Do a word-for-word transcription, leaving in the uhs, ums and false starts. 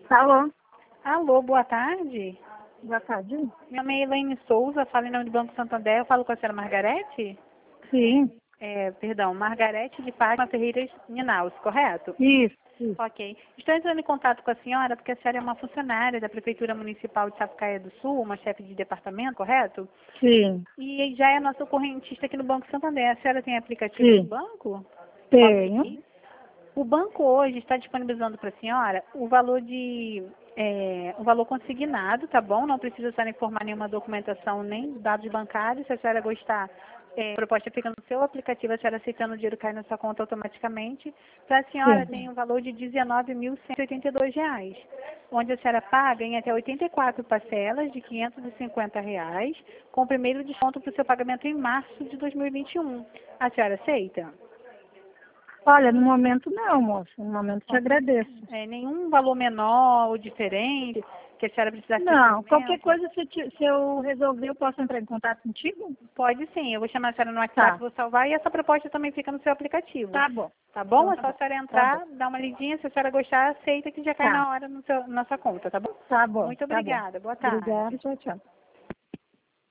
Alô? Alô, boa tarde. Boa tarde. Meu nome é Elaine Souza, falo em nome do Banco Santander. Eu falo com a senhora Margarete? Sim, É, perdão, Margarete de Fátima Ferreira Ninaus, correto? isso, isso. Ok. Estou entrando em contato com a senhora porque a senhora é uma funcionária da Prefeitura Municipal de Sapucaia do Sul, uma chefe de departamento, correto? Sim, E já é nossa correntista aqui no Banco Santander. A senhora tem aplicativo sim. do banco? Tenho. Ok. O banco hoje está disponibilizando para a senhora o valor de é, o valor consignado, tá bom? Não precisa a senhora informar nenhuma documentação nem dados bancários. Se a senhora gostar, é, a proposta fica no seu aplicativo, a senhora aceitando o dinheiro cai na sua conta automaticamente. Para a senhora Sim. tem um valor de dezenove mil cento e oitenta e dois reais, onde a senhora paga em até oitenta e quatro parcelas de quinhentos e cinquenta reais, com o primeiro desconto para o seu pagamento em março de dois mil e vinte e um. A senhora aceita? Olha, no momento não, moça. No momento te agradeço. É, nenhum valor menor ou diferente que a senhora precisasse de Não, atendimento? qualquer coisa, se, te- se eu resolver, eu posso entrar em contato contigo? Pode sim, eu vou chamar a senhora no WhatsApp, Tá, vou salvar e essa proposta também fica no seu aplicativo. tá bom. Tá bom? Então É tá só a bom. senhora Tá bom. entrar, dar uma lidinha, se a senhora gostar, aceita que já cai Tá, na hora no seu, na sua conta, tá bom? tá bom, Muito tá bom. obrigada, boa tarde. Obrigada, tchau, tchau.